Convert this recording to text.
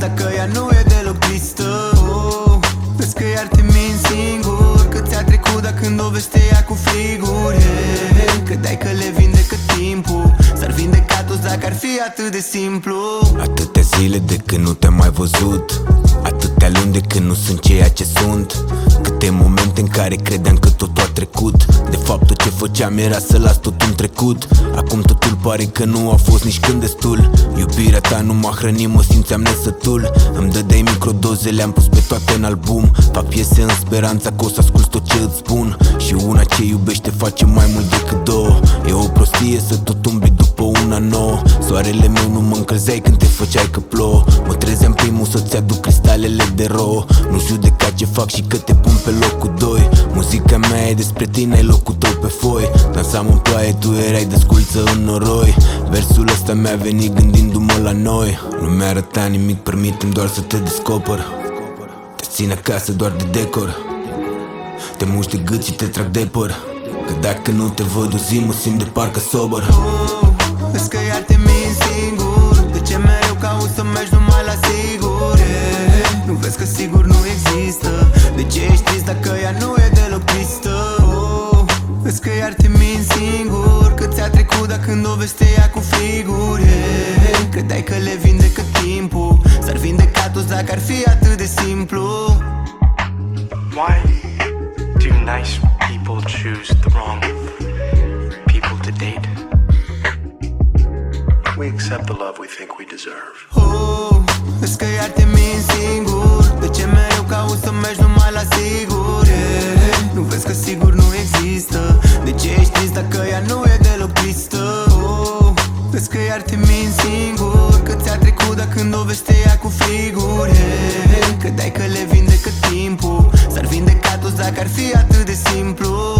dacă ea nu e deloc tristă. Vezi că iar te minți singur, că ți-a trecut, dar când o vezi te ia cu friguri. Credeai că le vindecă timpul, s-ar vindeca toți dacă ar fi atât de simplu. Atâtea zile de când nu te-am mai văzut, atâtea luni de când nu sunt ceea ce sunt. Câte momente în care credeam că totul a trecut, de fapt tot ce făceam era să las tot în trecut. Acum totul pare că nu a fost nici când destul. Iubirea ta nu m-a hrănit, mă simțeam nesătul. Îmi dădeai microdoze, le-am pus pe toate în album. Fac piese în speranța că o să asculți tot ce îți spun. Și una ce iubește face mai mult decât două. E o prostie să tot umbli după una nouă. Soarele meu nu mă încălzeai când te făceai că plouă. Mă trezeam primul să-ți aduc cristalele de rouă. Nu judeca ce fac și că te pun pe locul 2. Muzica mea e despre tine, ai locul tău pe foi. Dansam în ploaie, tu erai desculță în noroi. Versul ăsta mi-a venit gândindu-mă la noi. Nu mi-a arătat nimic, permite-mi doar să te descoper. Te țin acasă doar de decor. Te muști de gât și te trag de păr. Că dacă nu te văd o zi mă simt de parcă sober. Vezi că iar te minți singur, de ce mereu cauți să mergi numai la sigur? Nu vezi că sigur nu există, de ce ești trist dacă ea nu e deloc tristă? Vezi că iar te minți singur, că ți-a trecut, dar când o vezi te ia cu friguri. Credeai că le vindecă timpul, s-ar vindeca toți dacă ar fi atât de simplu. Why do nice people choose the wrong people to date? We accept the love we think we deserve. Vezi că iar te minți singur, de ce mereu cauți să mergi numai la sigur? Nu vezi că sigur nu există, de ce ești trist dacă ea nu e deloc tristă? Vezi că iar te minți singur, că ți-a trecut, dar când o vezi te ia cu friguri. Credeai că le vindecă timpul, s-ar vindeca toți dacă ar fi atât de simplu.